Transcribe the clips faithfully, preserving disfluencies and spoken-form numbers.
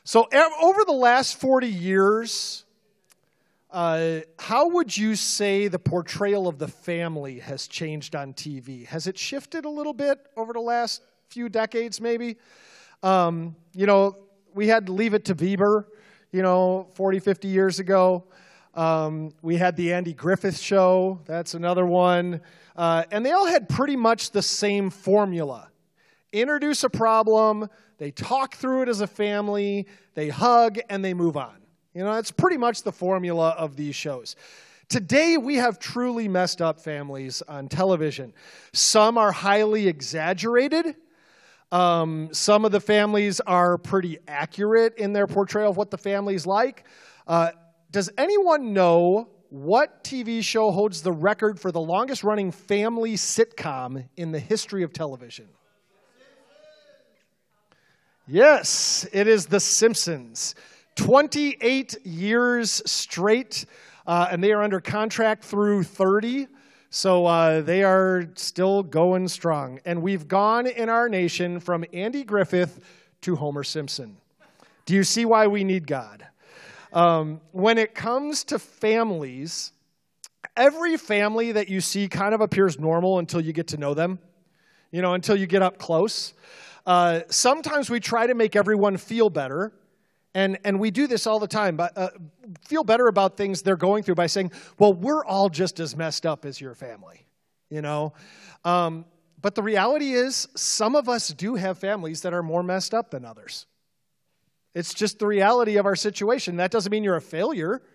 So over the last forty years, uh, how would you say the portrayal of the family has changed on T V? Has it shifted a little bit over the last few decades, maybe? Um, you know, we had Leave It to Beaver, you know, forty, fifty years ago. Um, we had the Andy Griffith Show. That's another one. Uh, and they all had pretty much the same formula. Introduce a problem, they talk through it as a family, they hug, and they move on. You know, that's pretty much the formula of these shows. Today, we have truly messed up families on television. Some are highly exaggerated. Um, some of the families are pretty accurate in their portrayal of what the family's like. Uh, does anyone know what T V show holds the record for the longest-running family sitcom in the history of television? Yes, it is The Simpsons. twenty-eight years straight, uh, and they are under contract through thirty. So uh, they are still going strong. And we've gone in our nation from Andy Griffith to Homer Simpson. Do you see why we need God? Um, when it comes to families, every family that you see kind of appears normal until you get to know them, you know, until you get up close. Uh, sometimes we try to make everyone feel better, and, and we do this all the time, but uh, feel better about things they're going through by saying, well, we're all just as messed up as your family, you know. Um, but the reality is some of us do have families that are more messed up than others. It's just the reality of our situation. That doesn't mean you're a failure.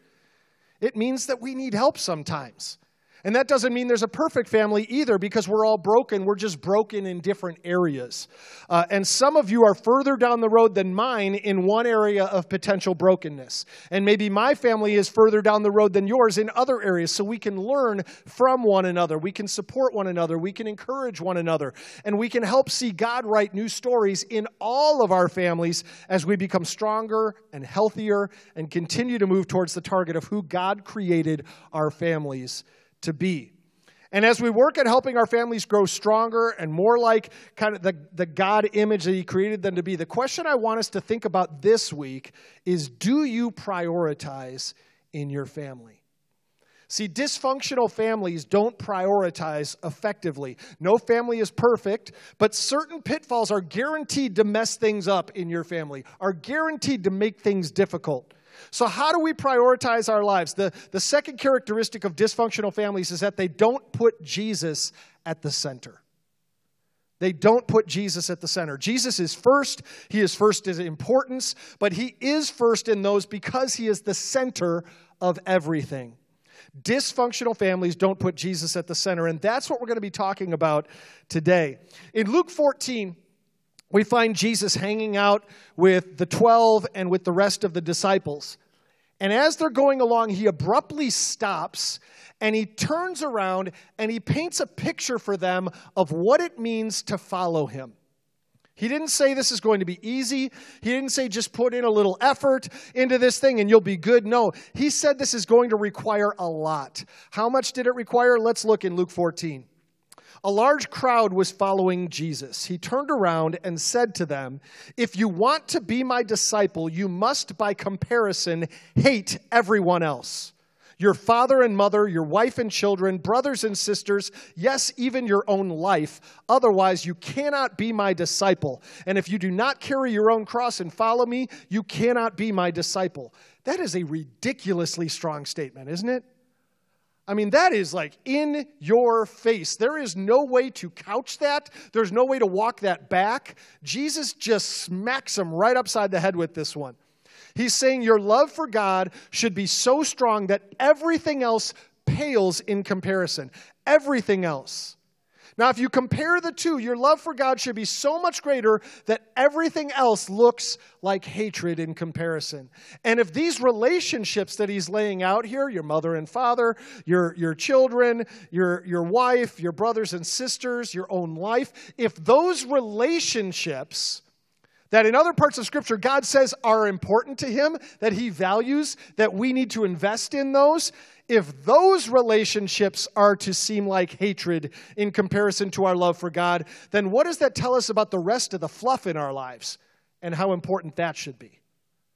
It means that we need help sometimes. And that doesn't mean there's a perfect family either, because we're all broken. We're just broken in different areas. Uh, and some of you are further down the road than mine in one area of potential brokenness. And maybe my family is further down the road than yours in other areas, so we can learn from one another. We can support one another. We can encourage one another. And we can help see God write new stories in all of our families as we become stronger and healthier and continue to move towards the target of who God created our families to be. And as we work at helping our families grow stronger and more like kind of the, the God image that He created them to be, the question I want us to think about this week is, do you prioritize in your family? See, dysfunctional families don't prioritize effectively. No family is perfect, but certain pitfalls are guaranteed to mess things up in your family, are guaranteed to make things difficult. So how do we prioritize our lives? The, the second characteristic of dysfunctional families is that they don't put Jesus at the center. They don't put Jesus at the center. Jesus is first. He is first in importance, but He is first in those because He is the center of everything. Dysfunctional families don't put Jesus at the center, and that's what we're going to be talking about today. In Luke fourteen, we find Jesus hanging out with the twelve and with the rest of the disciples. And as they're going along, He abruptly stops and He turns around and He paints a picture for them of what it means to follow Him. He didn't say this is going to be easy. He didn't say just put in a little effort into this thing and you'll be good. No, He said this is going to require a lot. How much did it require? Let's look in Luke fourteen. A large crowd was following Jesus. He turned around and said to them, "If you want to be my disciple, you must, by comparison, hate everyone else. Your father and mother, your wife and children, brothers and sisters, yes, even your own life. Otherwise, you cannot be my disciple. And if you do not carry your own cross and follow me, you cannot be my disciple." That is a ridiculously strong statement, isn't it? I mean, that is like in your face. There is no way to couch that. There's no way to walk that back. Jesus just smacks them right upside the head with this one. He's saying your love for God should be so strong that everything else pales in comparison. Everything else. Now, if you compare the two, your love for God should be so much greater that everything else looks like hatred in comparison. And if these relationships that He's laying out here, your mother and father, your, your children, your, your wife, your brothers and sisters, your own life, if those relationships that in other parts of Scripture God says are important to Him, that He values, that we need to invest in those, if those relationships are to seem like hatred in comparison to our love for God, then what does that tell us about the rest of the fluff in our lives and how important that should be?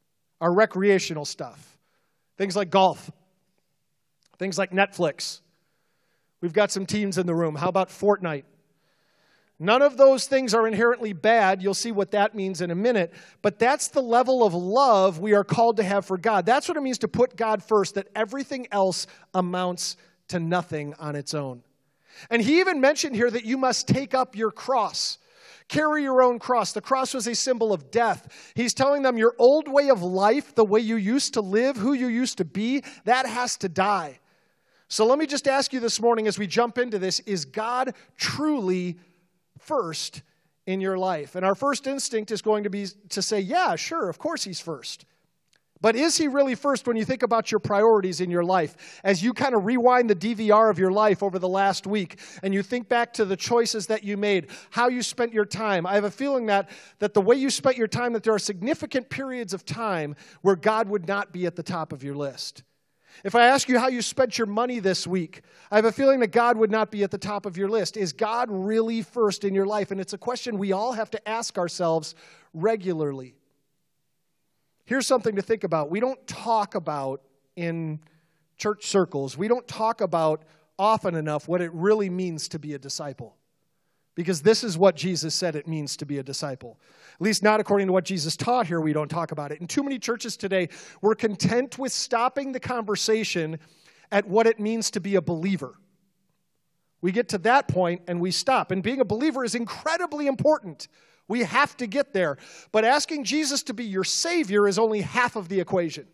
our recreational stuff. Things like golf. Things like Netflix. We've got some teens in the room. How about Fortnite? None of those things are inherently bad. You'll see what that means in a minute. But that's the level of love we are called to have for God. That's what it means to put God first, that everything else amounts to nothing on its own. And he even mentioned here that you must take up your cross. Carry your own cross. The cross was a symbol of death. He's telling them your old way of life, the way you used to live, who you used to be, that has to die. So let me just ask you this morning as we jump into this, is God truly first in your life? And our first instinct is going to be to say, yeah, sure, of course he's first. But is he really first when you think about your priorities in your life? As you kind of rewind the D V R of your life over the last week and you think back to the choices that you made, how you spent your time, I have a feeling that, that the way you spent your time, that there are significant periods of time where God would not be at the top of your list. If I ask you how you spent your money this week, I have a feeling that God would not be at the top of your list. Is God really first in your life? And it's a question we all have to ask ourselves regularly. Here's something to think about. We don't talk about in church circles, we don't talk about often enough what it really means to be a disciple. Because this is what Jesus said it means to be a disciple. At least not according to what Jesus taught here, we don't talk about it. In too many churches today, we're content with stopping the conversation at what it means to be a believer. We get to that point and we stop. And being a believer is incredibly important. We have to get there. But asking Jesus to be your Savior is only half of the equation.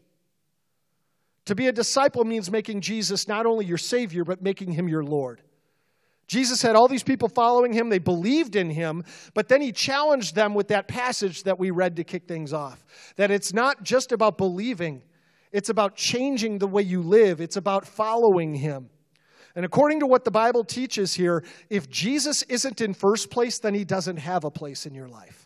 To be a disciple means making Jesus not only your Savior, but making him your Lord. Jesus had all these people following him. They believed in him. But then he challenged them with that passage that we read to kick things off. That it's not just about believing. It's about changing the way you live. It's about following him. And according to what the Bible teaches here, if Jesus isn't in first place, then he doesn't have a place in your life.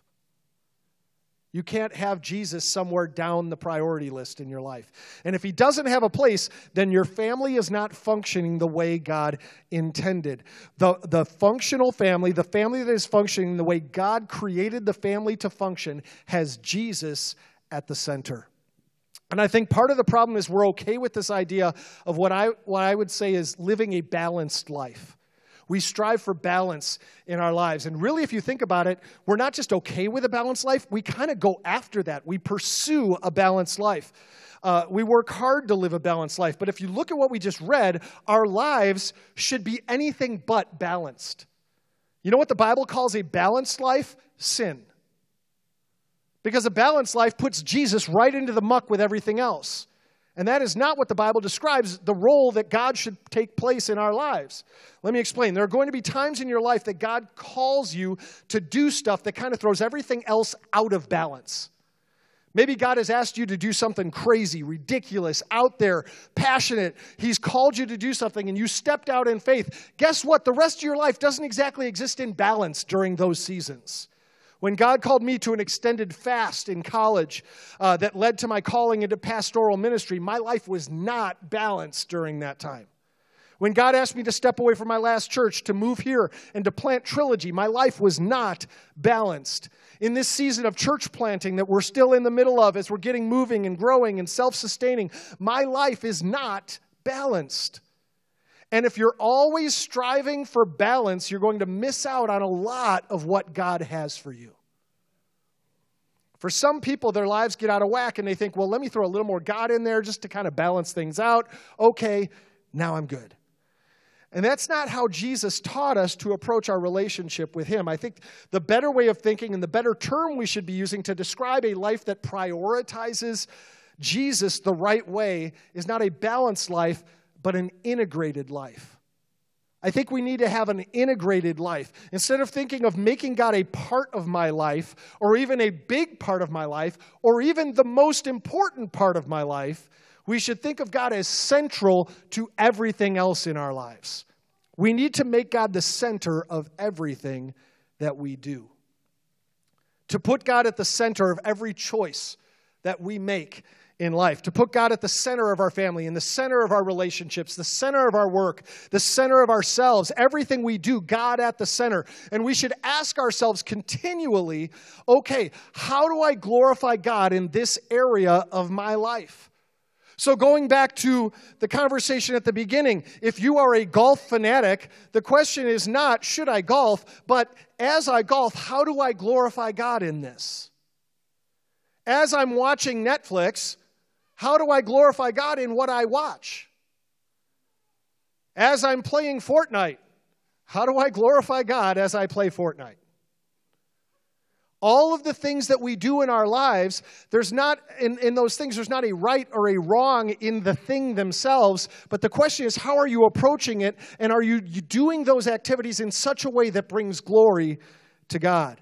You can't have Jesus somewhere down the priority list in your life. And if he doesn't have a place, then your family is not functioning the way God intended. The, the functional family, the family that is functioning the way God created the family to function, has Jesus at the center. And I think part of the problem is we're okay with this idea of what I, what I would say is living a balanced life. We strive for balance in our lives. And really, if you think about it, we're not just okay with a balanced life. We kind of go after that. We pursue a balanced life. Uh, we work hard to live a balanced life. But if you look at what we just read, our lives should be anything but balanced. You know what the Bible calls a balanced life? Sin. Because a balanced life puts Jesus right into the muck with everything else. And that is not what the Bible describes, the role that God should take place in our lives. Let me explain. There are going to be times in your life that God calls you to do stuff that kind of throws everything else out of balance. Maybe God has asked you to do something crazy, ridiculous, out there, passionate. He's called you to do something and you stepped out in faith. Guess what? The rest of your life doesn't exactly exist in balance during those seasons. When God called me to an extended fast in college uh, that led to my calling into pastoral ministry, my life was not balanced during that time. When God asked me to step away from my last church to move here and to plant Trilogy, my life was not balanced. In this season of church planting that we're still in the middle of as we're getting moving and growing and self-sustaining, my life is not balanced. And if you're always striving for balance, you're going to miss out on a lot of what God has for you. For some people, their lives get out of whack and they think, well, let me throw a little more God in there just to kind of balance things out. Okay, now I'm good. And that's not how Jesus taught us to approach our relationship with him. I think the better way of thinking and the better term we should be using to describe a life that prioritizes Jesus the right way is not a balanced life, but an integrated life. I think we need to have an integrated life. Instead of thinking of making God a part of my life, or even a big part of my life, or even the most important part of my life, we should think of God as central to everything else in our lives. We need to make God the center of everything that we do. To put God at the center of every choice that we make in life, to put God at the center of our family, in the center of our relationships, the center of our work, the center of ourselves, everything we do, God at the center. And we should ask ourselves continually, okay, how do I glorify God in this area of my life? So going back to the conversation at the beginning, if you are a golf fanatic, the question is not, should I golf, but as I golf, how do I glorify God in this? As I'm watching Netflix, how do I glorify God in what I watch? As I'm playing Fortnite, how do I glorify God as I play Fortnite? All of the things that we do in our lives, there's not, in, in those things, there's not a right or a wrong in the thing themselves, but the question is, how are you approaching it, and are you doing those activities in such a way that brings glory to God?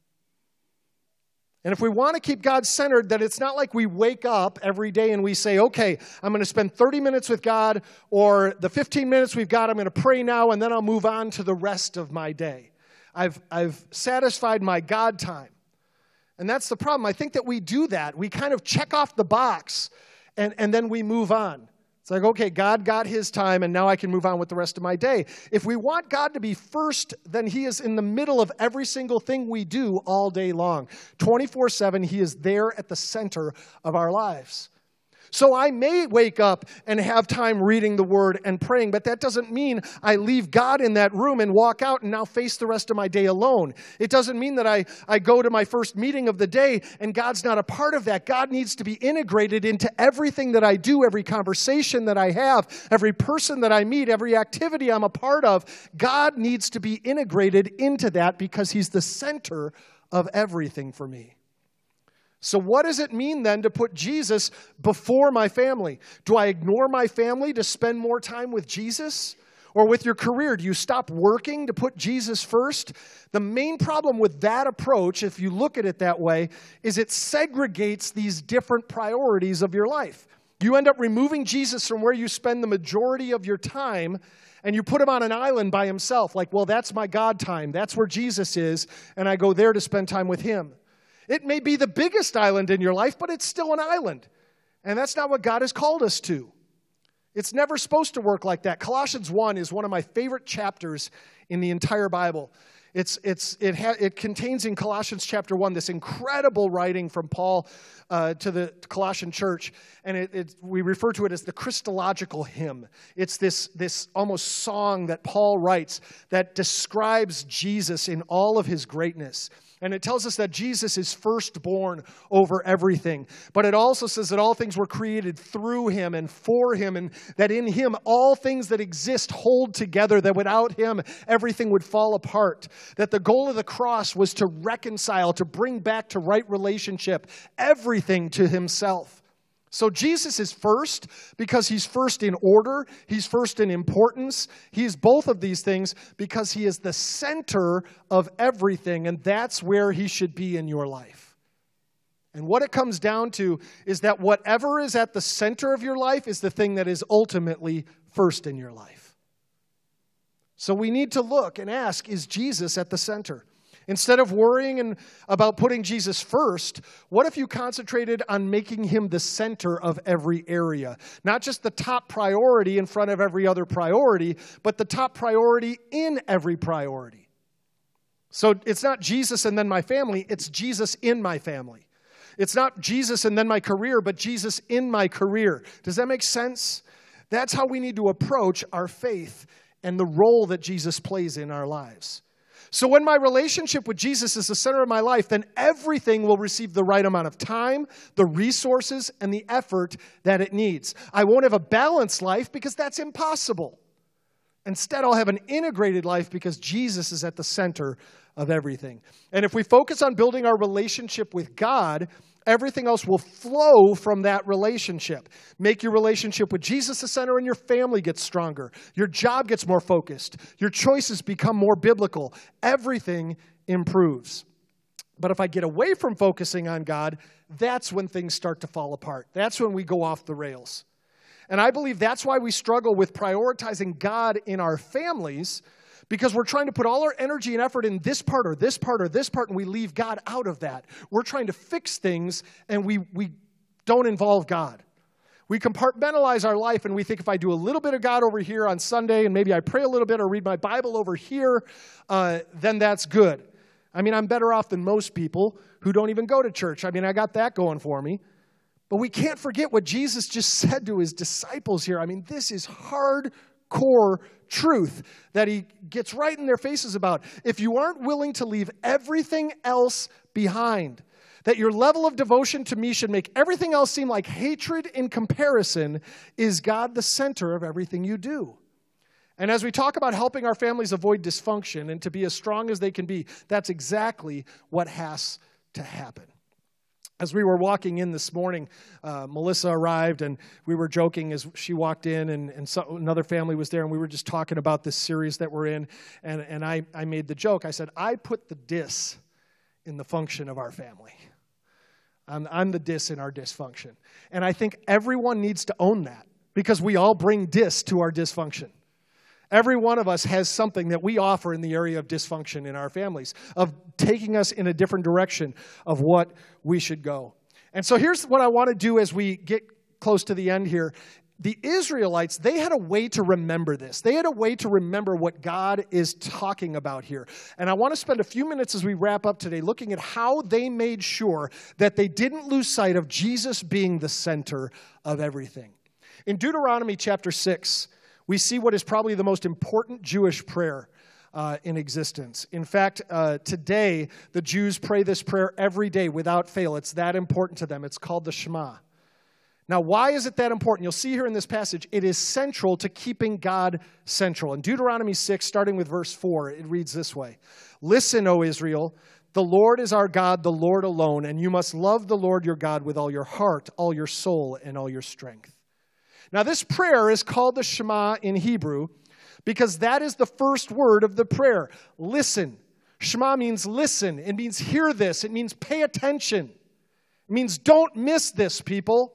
And if we want to keep God centered, then it's not like we wake up every day and we say, okay, I'm going to spend thirty minutes with God, or the fifteen minutes we've got, I'm going to pray now, and then I'll move on to the rest of my day. I've, I've satisfied my God time. And that's the problem. I think that we do that. We kind of check off the box, and, and then we move on. It's like, okay, God got his time, and now I can move on with the rest of my day. If we want God to be first, then he is in the middle of every single thing we do all day long. twenty-four seven, he is there at the center of our lives. So I may wake up and have time reading the Word and praying, but that doesn't mean I leave God in that room and walk out and now face the rest of my day alone. It doesn't mean that I, I go to my first meeting of the day and God's not a part of that. God needs to be integrated into everything that I do, every conversation that I have, every person that I meet, every activity I'm a part of. God needs to be integrated into that because he's the center of everything for me. So what does it mean then to put Jesus before my family? Do I ignore my family to spend more time with Jesus? Or with your career, do you stop working to put Jesus first? The main problem with that approach, if you look at it that way, is it segregates these different priorities of your life. You end up removing Jesus from where you spend the majority of your time, and you put him on an island by himself. Like, well, that's my God time. That's where Jesus is, and I go there to spend time with him. It may be the biggest island in your life, but it's still an island. And that's not what God has called us to. It's never supposed to work like that. Colossians one is one of my favorite chapters in the entire Bible. It's, it's, it, ha, it contains in Colossians chapter one this incredible writing from Paul uh, to the Colossian church. And it, it, we refer to it as the Christological hymn. It's this, this almost song that Paul writes that describes Jesus in all of his greatness. And it tells us that Jesus is firstborn over everything. But it also says that all things were created through him and for him, and that in him all things that exist hold together, that without him everything would fall apart. That the goal of the cross was to reconcile, to bring back to right relationship everything to himself. So Jesus is first because he's first in order, he's first in importance. He's both of these things because he is the center of everything, and that's where he should be in your life. And what it comes down to is that whatever is at the center of your life is the thing that is ultimately first in your life. So we need to look and ask, is Jesus at the center? Instead of worrying and about putting Jesus first, what if you concentrated on making him the center of every area? Not just the top priority in front of every other priority, but the top priority in every priority. So it's not Jesus and then my family, it's Jesus in my family. It's not Jesus and then my career, but Jesus in my career. Does that make sense? That's how we need to approach our faith and the role that Jesus plays in our lives. So when my relationship with Jesus is the center of my life, then everything will receive the right amount of time, the resources, and the effort that it needs. I won't have a balanced life because that's impossible. Instead, I'll have an integrated life because Jesus is at the center of everything. And if we focus on building our relationship with God, everything else will flow from that relationship. Make your relationship with Jesus the center and your family gets stronger. Your job gets more focused. Your choices become more biblical. Everything improves. But if I get away from focusing on God, that's when things start to fall apart. That's when we go off the rails. And I believe that's why we struggle with prioritizing God in our families, because we're trying to put all our energy and effort in this part or this part or this part, and we leave God out of that. We're trying to fix things, and we, we don't involve God. We compartmentalize our life and we think if I do a little bit of God over here on Sunday and maybe I pray a little bit or read my Bible over here, uh, then that's good. I mean, I'm better off than most people who don't even go to church. I mean, I got that going for me. But we can't forget what Jesus just said to his disciples here. I mean, this is hardcore truth that he gets right in their faces about. If you aren't willing to leave everything else behind, that your level of devotion to me should make everything else seem like hatred in comparison, is God the center of everything you do? And as we talk about helping our families avoid dysfunction and to be as strong as they can be, that's exactly what has to happen. As we were walking in this morning, uh, Melissa arrived, and we were joking as she walked in, and, and so, another family was there, and we were just talking about this series that we're in, and, and I, I made the joke. I said, I put the dis in the function of our family. I'm, I'm the dis in our dysfunction. And I think everyone needs to own that, because we all bring dis to our dysfunction. Every one of us has something that we offer in the area of dysfunction in our families, of taking us in a different direction of what we should go. And so here's what I want to do as we get close to the end here. The Israelites, they had a way to remember this. They had a way to remember what God is talking about here. And I want to spend a few minutes as we wrap up today looking at how they made sure that they didn't lose sight of Jesus being the center of everything. In Deuteronomy chapter six, we see what is probably the most important Jewish prayer uh, in existence. In fact, uh, today, the Jews pray this prayer every day without fail. It's that important to them. It's called the Shema. Now, why is it that important? You'll see here in this passage, it is central to keeping God central. In Deuteronomy six, starting with verse four, it reads this way. Listen, O Israel, the Lord is our God, the Lord alone, and you must love the Lord your God with all your heart, all your soul, and all your strength. Now, this prayer is called the Shema in Hebrew because that is the first word of the prayer. Listen. Shema means listen. It means hear this. It means pay attention. It means don't miss this, people.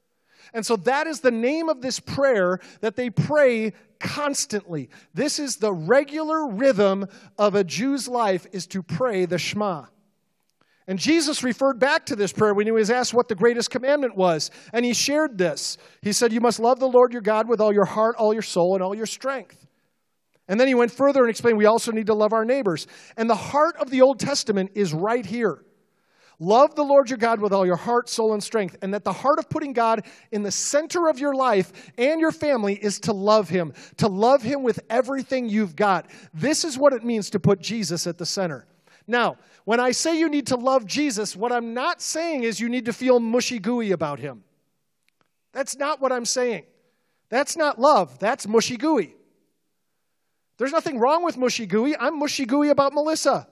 And so that is the name of this prayer that they pray constantly. This is the regular rhythm of a Jew's life, is to pray the Shema. And Jesus referred back to this prayer when he was asked what the greatest commandment was. And he shared this. He said, you must love the Lord your God with all your heart, all your soul, and all your strength. And then he went further and explained we also need to love our neighbors. And the heart of the Old Testament is right here. Love the Lord your God with all your heart, soul, and strength. And that the heart of putting God in the center of your life and your family is to love him. To love him with everything you've got. This is what it means to put Jesus at the center. Now, when I say you need to love Jesus, what I'm not saying is you need to feel mushy-gooey about him. That's not what I'm saying. That's not love. That's mushy-gooey. There's nothing wrong with mushy-gooey. I'm mushy-gooey about Melissa.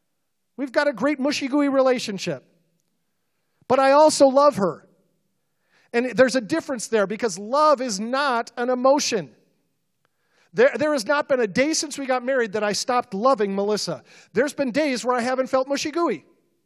We've got a great mushy-gooey relationship. But I also love her. And there's a difference there because love is not an emotion. There, there has not been a day since we got married that I stopped loving Melissa. There's been days where I haven't felt mushy-gooey.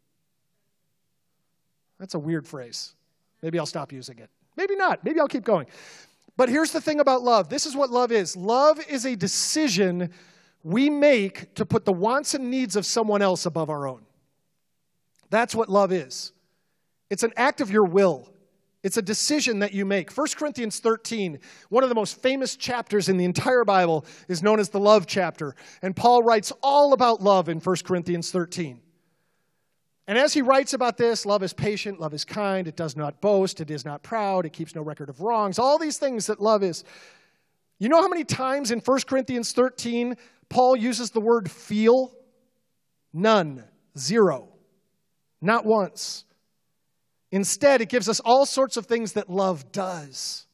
That's a weird phrase. Maybe I'll stop using it. Maybe not. Maybe I'll keep going. But here's the thing about love. This is what love is. Love is a decision we make to put the wants and needs of someone else above our own. That's what love is. It's an act of your will. It's a decision that you make. First Corinthians thirteen, one of the most famous chapters in the entire Bible, is known as the love chapter. And Paul writes all about love in First Corinthians thirteen. And as he writes about this, love is patient, love is kind, it does not boast, it is not proud, it keeps no record of wrongs, all these things that love is. You know how many times in First Corinthians thirteen, Paul uses the word feel? None. Zero. Not once. Instead, it gives us all sorts of things that love does.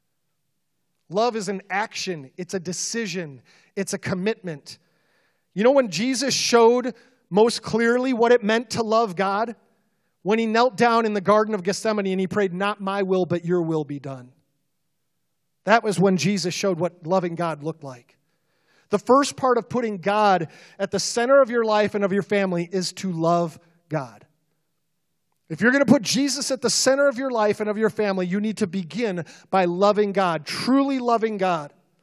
Love is an action. It's a decision. It's a commitment. You know when Jesus showed most clearly what it meant to love God? When he knelt down in the Garden of Gethsemane and he prayed, not my will, but your will be done. That was when Jesus showed what loving God looked like. The first part of putting God at the center of your life and of your family is to love God. If you're going to put Jesus at the center of your life and of your family, you need to begin by loving God, truly loving God.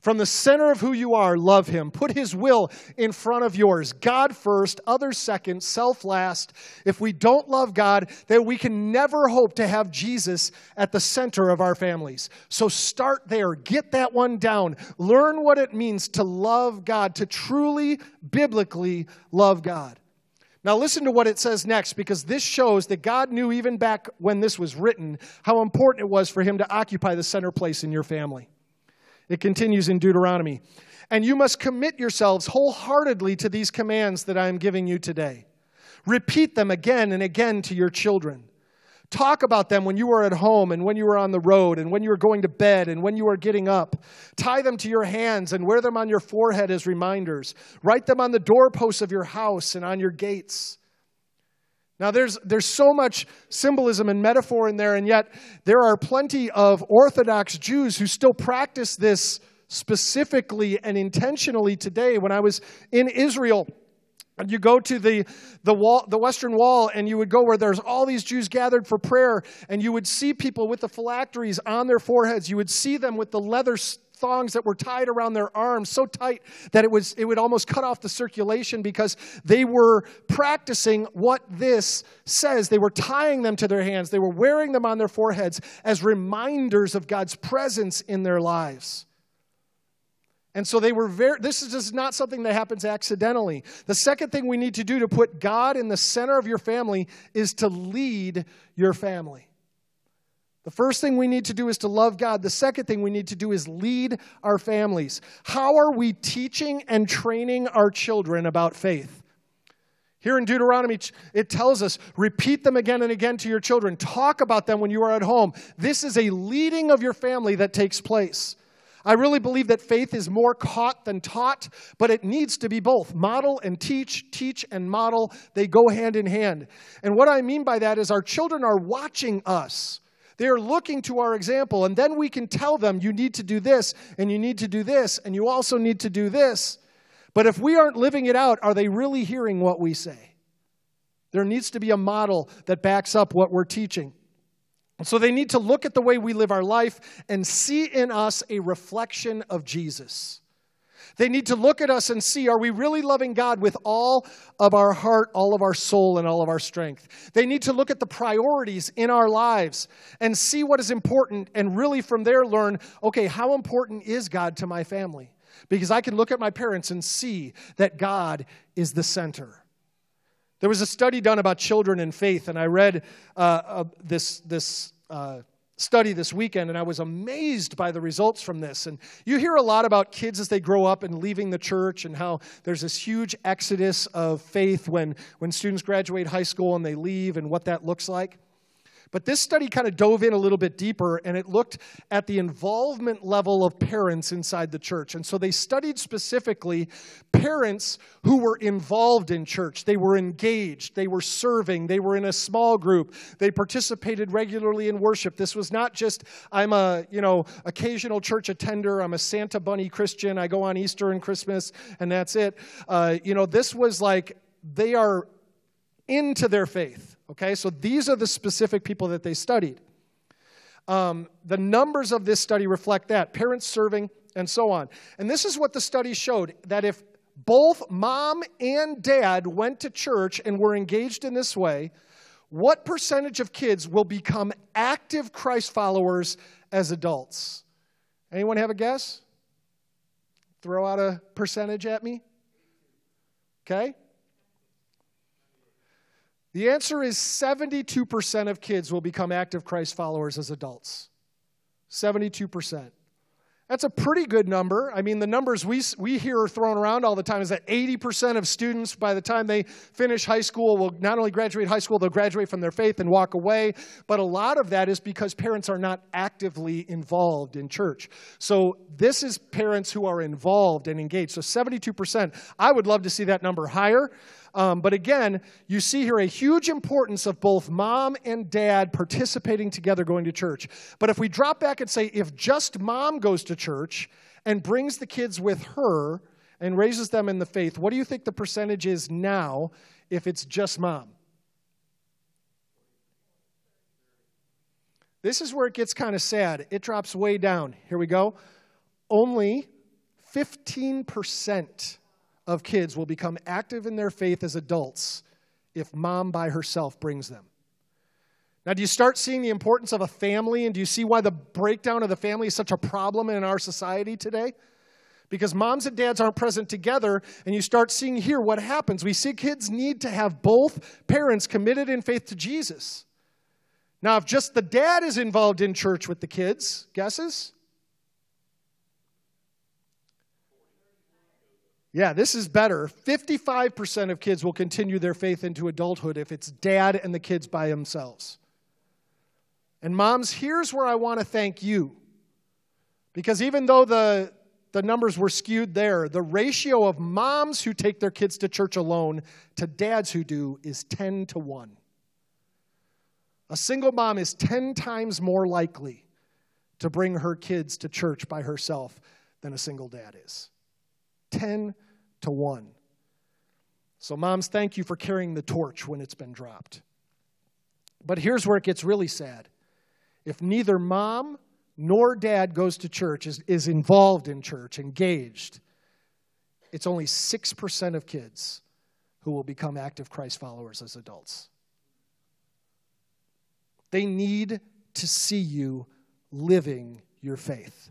From the center of who you are, love him. Put his will in front of yours. God first, others second, self last. If we don't love God, then we can never hope to have Jesus at the center of our families. So start there. Get that one down. Learn what it means to love God, to truly, biblically love God. Now listen to what it says next, because this shows that God knew even back when this was written how important it was for him to occupy the center place in your family. It continues in Deuteronomy. And you must commit yourselves wholeheartedly to these commands that I am giving you today. Repeat them again and again to your children. Talk about them when you are at home and when you are on the road and when you are going to bed and when you are getting up. Tie them to your hands and wear them on your forehead as reminders. Write them on the doorposts of your house and on your gates. Now, there's there's so much symbolism and metaphor in there, and yet there are plenty of Orthodox Jews who still practice this specifically and intentionally today. When I was in Israel, and you go to the the wall, the Western Wall, and you would go where there's all these Jews gathered for prayer, and you would see people with the phylacteries on their foreheads. You would see them with the leather thongs that were tied around their arms so tight that it was it would almost cut off the circulation, because they were practicing what this says. They were tying them to their hands. They were wearing them on their foreheads as reminders of God's presence in their lives. And so they were very, this is just not something that happens accidentally. The second thing we need to do to put God in the center of your family is to lead your family. The first thing we need to do is to love God. The second thing we need to do is lead our families. How are we teaching and training our children about faith? Here in Deuteronomy, it tells us, repeat them again and again to your children. Talk about them when you are at home. This is a leading of your family that takes place. I really believe that faith is more caught than taught, but it needs to be both. Model and teach, teach and model, they go hand in hand. And what I mean by that is our children are watching us. They are looking to our example, and then we can tell them, you need to do this, and you need to do this, and you also need to do this. But if we aren't living it out, are they really hearing what we say? There needs to be a model that backs up what we're teaching. So they need to look at the way we live our life and see in us a reflection of Jesus. They need to look at us and see, are we really loving God with all of our heart, all of our soul, and all of our strength? They need to look at the priorities in our lives and see what is important, and really from there learn, okay, how important is God to my family? Because I can look at my parents and see that God is the center. There was a study done about children and faith, and I read uh, uh, this this uh, study this weekend, and I was amazed by the results from this. And you hear a lot about kids as they grow up and leaving the church, and how there's this huge exodus of faith when, when students graduate high school and they leave, and what that looks like. But this study kind of dove in a little bit deeper, and it looked at the involvement level of parents inside the church. And so they studied specifically parents who were involved in church. They were engaged. They were serving. They were in a small group. They participated regularly in worship. This was not just, I'm a, you know, occasional church attender. I'm a Santa Bunny Christian. I go on Easter and Christmas, and that's it. Uh, you know, this was like they are into their faith. Okay, so these are the specific people that they studied. Um, the numbers of this study reflect that, parents serving and so on. And this is what the study showed, that if both mom and dad went to church and were engaged in this way, what percentage of kids will become active Christ followers as adults? Anyone have a guess? Throw out a percentage at me. Okay. The answer is seventy-two percent of kids will become active Christ followers as adults. seventy-two percent. That's a pretty good number. I mean, the numbers we we hear thrown around all the time is that eighty percent of students, by the time they finish high school, will not only graduate high school, they'll graduate from their faith and walk away. But a lot of that is because parents are not actively involved in church. So this is parents who are involved and engaged. So seventy-two percent. I would love to see that number higher. Um, but again, you see here a huge importance of both mom and dad participating together going to church. But if we drop back and say, if just mom goes to church and brings the kids with her and raises them in the faith, what do you think the percentage is now if it's just mom? This is where it gets kind of sad. It drops way down. Here we go. Only fifteen percent of kids will become active in their faith as adults if mom by herself brings them. Now, do you start seeing the importance of a family, and do you see why the breakdown of the family is such a problem in our society today? Because moms and dads aren't present together, and you start seeing here what happens. We see kids need to have both parents committed in faith to Jesus. Now, if just the dad is involved in church with the kids, guesses? Yeah, this is better. fifty-five percent of kids will continue their faith into adulthood if it's dad and the kids by themselves. And moms, here's where I want to thank you. Because even though the, the numbers were skewed there, the ratio of moms who take their kids to church alone to dads who do is ten to one. A single mom is ten times more likely to bring her kids to church by herself than a single dad is. ten to one. So moms, thank you for carrying the torch when it's been dropped. But here's where it gets really sad. If neither mom nor dad goes to church, is, is involved in church, engaged, it's only six percent of kids who will become active Christ followers as adults. They need to see you living your faith.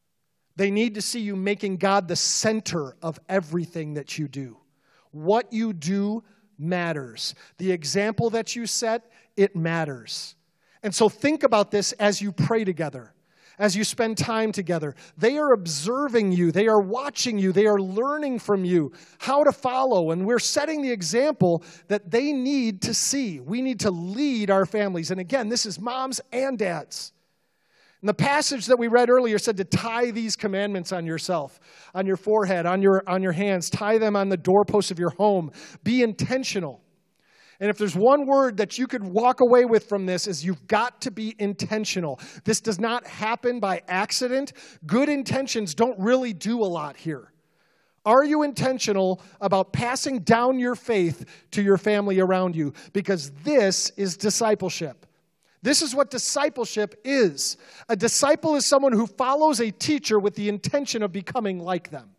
They need to see you making God the center of everything that you do. What you do matters. The example that you set, it matters. And so think about this as you pray together, as you spend time together. They are observing you. They are watching you. They are learning from you how to follow. And we're setting the example that they need to see. We need to lead our families. And again, this is moms and dads. And the passage that we read earlier said to tie these commandments on yourself, on your forehead, on your, on your hands. Tie them on the doorposts of your home. Be intentional. And if there's one word that you could walk away with from this is you've got to be intentional. This does not happen by accident. Good intentions don't really do a lot here. Are you intentional about passing down your faith to your family around you? Because this is discipleship. This is what discipleship is. A disciple is someone who follows a teacher with the intention of becoming like them.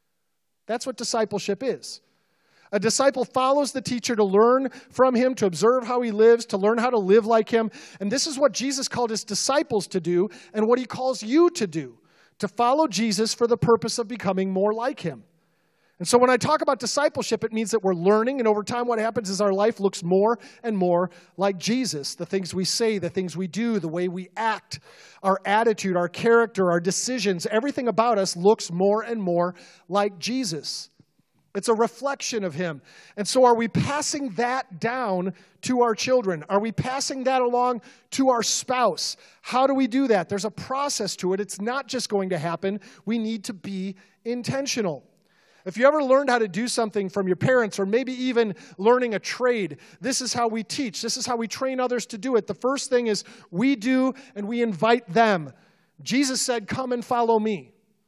That's what discipleship is. A disciple follows the teacher to learn from him, to observe how he lives, to learn how to live like him. And this is what Jesus called his disciples to do and what he calls you to do, to follow Jesus for the purpose of becoming more like him. And so when I talk about discipleship, it means that we're learning, and over time what happens is our life looks more and more like Jesus. The things we say, the things we do, the way we act, our attitude, our character, our decisions, everything about us looks more and more like Jesus. It's a reflection of him. And so are we passing that down to our children? Are we passing that along to our spouse? How do we do that? There's a process to it. It's not just going to happen. We need to be intentional. If you ever learned how to do something from your parents, or maybe even learning a trade, this is how we teach. This is how we train others to do it. The first thing is we do and we invite them. Jesus said, come and follow me.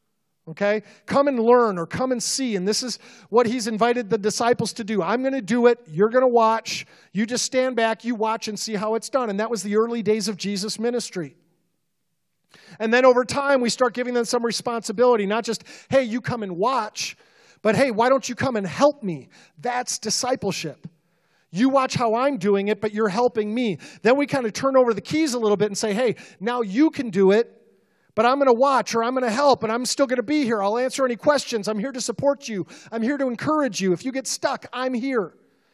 Okay? Come and learn or come and see. And this is what he's invited the disciples to do. I'm going to do it. You're going to watch. You just stand back. You watch and see how it's done. And that was the early days of Jesus' ministry. And then over time, we start giving them some responsibility. Not just, hey, you come and watch. But hey, why don't you come and help me? That's discipleship. You watch how I'm doing it, but you're helping me. Then we kind of turn over the keys a little bit and say, hey, now you can do it, but I'm going to watch or I'm going to help, and I'm still going to be here. I'll answer any questions. I'm here to support you. I'm here to encourage you. If you get stuck, I'm here.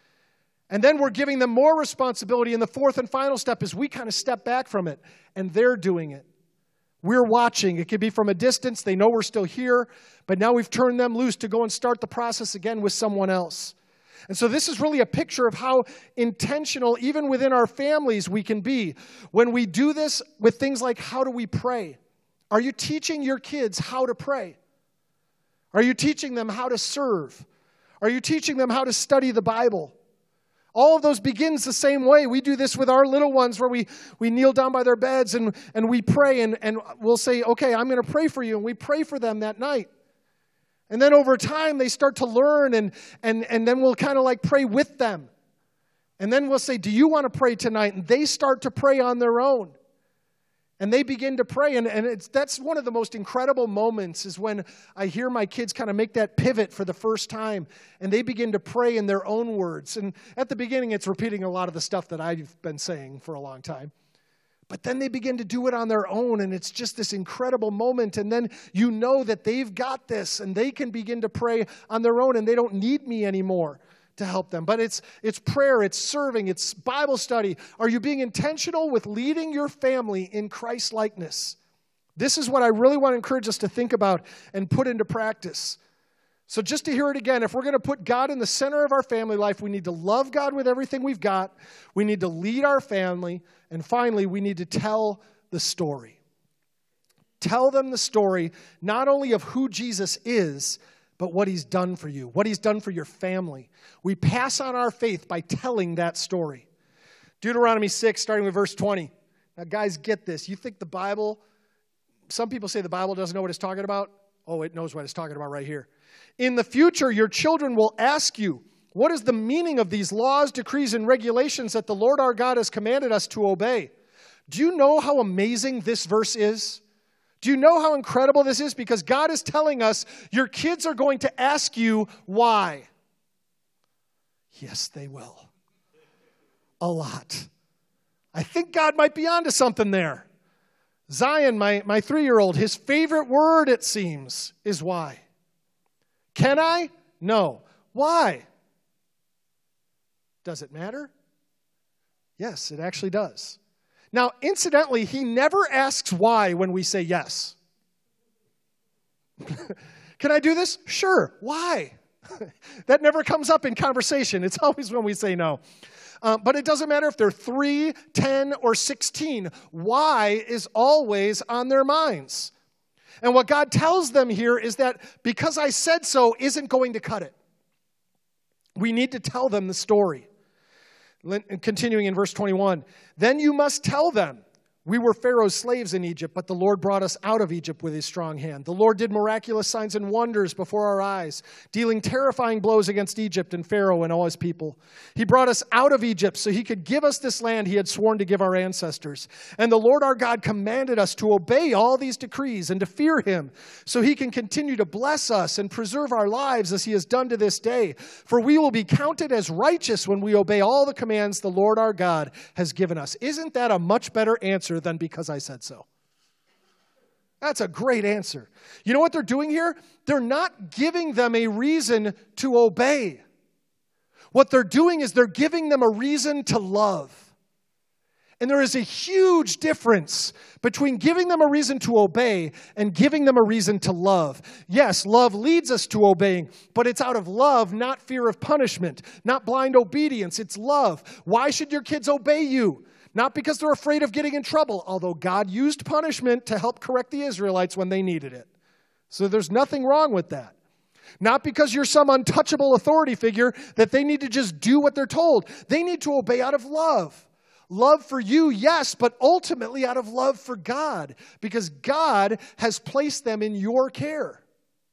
And then we're giving them more responsibility. And the fourth and final step is we kind of step back from it, and they're doing it. We're watching. It could be from a distance. They know we're still here, but now we've turned them loose to go and start the process again with someone else. And so this is really a picture of how intentional, even within our families, we can be. When we do this with things like, how do we pray? Are you teaching your kids how to pray? Are you teaching them how to serve? Are you teaching them how to study the Bible? All of those begins the same way. We do this with our little ones where we, we kneel down by their beds and, and we pray and, and we'll say, okay, I'm going to pray for you. And we pray for them that night. And then over time, they start to learn and, and, and then we'll kind of like pray with them. And then we'll say, do you want to pray tonight? And they start to pray on their own. And they begin to pray, and, and it's, that's one of the most incredible moments is when I hear my kids kind of make that pivot for the first time, and they begin to pray in their own words. And at the beginning, it's repeating a lot of the stuff that I've been saying for a long time. But then they begin to do it on their own, and it's just this incredible moment. And then you know that they've got this, and they can begin to pray on their own, and they don't need me anymore to help them. But it's it's prayer, it's serving, it's Bible study. Are you being intentional with leading your family in Christ likeness? This is what I really want to encourage us to think about and put into practice. So just to hear it again, if we're going to put God in the center of our family life, we need to love God with everything we've got. We need to lead our family. And finally, we need to tell the story. Tell them the story, not only of who Jesus is, but what he's done for you, what he's done for your family. We pass on our faith by telling that story. Deuteronomy six, starting with verse twenty. Now, guys, get this. You think the Bible, some people say the Bible doesn't know what it's talking about. Oh, it knows what it's talking about right here. In the future, your children will ask you, what is the meaning of these laws, decrees, and regulations that the Lord our God has commanded us to obey? Do you know how amazing this verse is? Do you know how incredible this is? Because God is telling us your kids are going to ask you why. Yes, they will. A lot. I think God might be onto something there. Zion, my, my three-year-old, his favorite word, it seems, is why. Can I? No. Why? Does it matter? Yes, it actually does. Now, incidentally, he never asks why when we say yes. Can I do this? Sure. Why? That never comes up in conversation. It's always when we say no. Uh, but it doesn't matter if they're three, ten, or sixteen. Why is always on their minds. And what God tells them here is that because I said so isn't going to cut it. We need to tell them the story. Continuing in verse twenty-one, then you must tell them, we were Pharaoh's slaves in Egypt, but the Lord brought us out of Egypt with his strong hand. The Lord did miraculous signs and wonders before our eyes, dealing terrifying blows against Egypt and Pharaoh and all his people. He brought us out of Egypt so he could give us this land he had sworn to give our ancestors. And the Lord our God commanded us to obey all these decrees and to fear him, so he can continue to bless us and preserve our lives as he has done to this day. For we will be counted as righteous when we obey all the commands the Lord our God has given us. Isn't that a much better answer than because I said so? That's a great answer. You know what they're doing here? They're not giving them a reason to obey. What they're doing is they're giving them a reason to love. And there is a huge difference between giving them a reason to obey and giving them a reason to love. Yes, love leads us to obeying, but it's out of love, not fear of punishment, not blind obedience. It's love. Why should your kids obey you? Not because they're afraid of getting in trouble, although God used punishment to help correct the Israelites when they needed it. So there's nothing wrong with that. Not because you're some untouchable authority figure that they need to just do what they're told. They need to obey out of love. Love for you, yes, but ultimately out of love for God, because God has placed them in your care.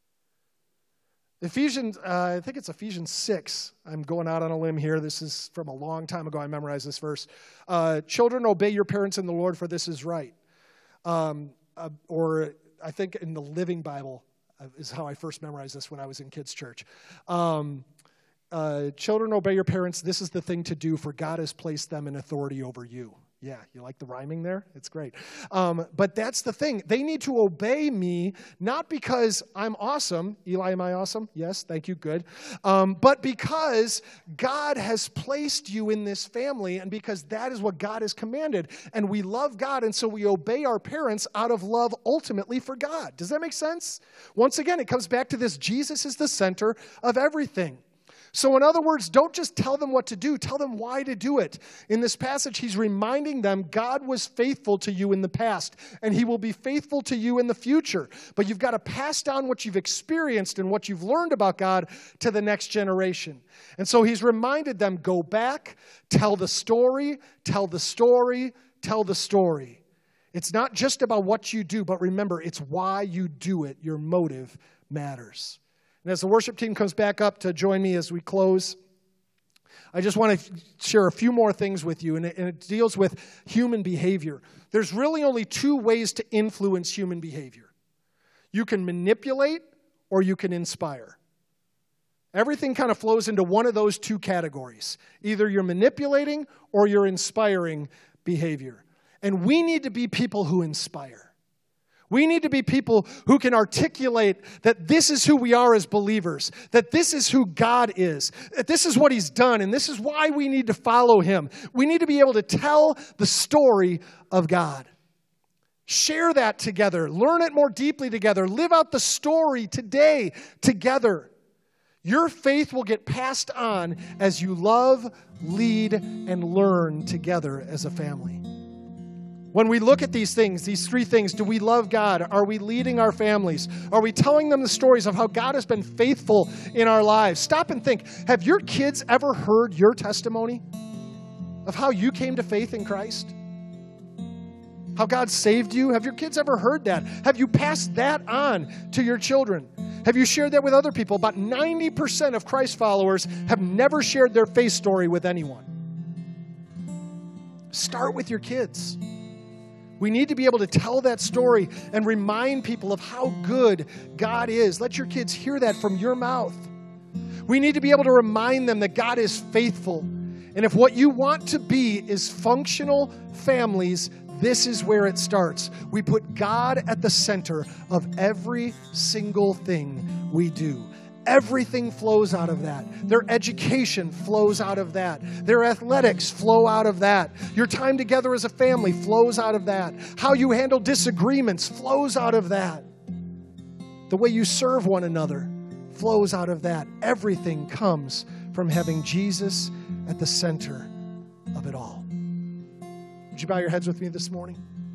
Ephesians, uh, I think it's Ephesians six. I'm going out on a limb here. This is from a long time ago. I memorized this verse. Uh, Children, obey your parents in the Lord, for this is right. Um, uh, or I think in the Living Bible uh, is how I first memorized this when I was in kids' church. Um, uh, Children, obey your parents. This is the thing to do, for God has placed them in authority over you. Yeah, you like the rhyming there? It's great. Um, but that's the thing. They need to obey me, not because I'm awesome. Eli, am I awesome? Yes, thank you, good. Um, but because God has placed you in this family, and because that is what God has commanded. And we love God, and so we obey our parents out of love ultimately for God. Does that make sense? Once again, it comes back to this: Jesus is the center of everything. So in other words, don't just tell them what to do. Tell them why to do it. In this passage, he's reminding them God was faithful to you in the past, and he will be faithful to you in the future. But you've got to pass down what you've experienced and what you've learned about God to the next generation. And so he's reminded them, go back, tell the story, tell the story, tell the story. It's not just about what you do, but remember, it's why you do it. Your motive matters. And as the worship team comes back up to join me as we close, I just want to share a few more things with you, and it, and it deals with human behavior. There's really only two ways to influence human behavior. You can manipulate or you can inspire. Everything kind of flows into one of those two categories. Either you're manipulating or you're inspiring behavior. And we need to be people who inspire. We need to be people who can articulate that this is who we are as believers, that this is who God is, that this is what He's done, and this is why we need to follow Him. We need to be able to tell the story of God. Share that together. Learn it more deeply together. Live out the story today together. Your faith will get passed on as you love, lead, and learn together as a family. When we look at these things, these three things, do we love God? Are we leading our families? Are we telling them the stories of how God has been faithful in our lives? Stop and think. Have your kids ever heard your testimony of how you came to faith in Christ? How God saved you? Have your kids ever heard that? Have you passed that on to your children? Have you shared that with other people? About ninety percent of Christ followers have never shared their faith story with anyone. Start with your kids. We need to be able to tell that story and remind people of how good God is. Let your kids hear that from your mouth. We need to be able to remind them that God is faithful. And if what you want to be is functional families, this is where it starts. We put God at the center of every single thing we do. Everything flows out of that. Their education flows out of that. Their athletics flow out of that. Your time together as a family flows out of that. How you handle disagreements flows out of that. The way you serve one another flows out of that. Everything comes from having Jesus at the center of it all. Would you bow your heads with me this morning?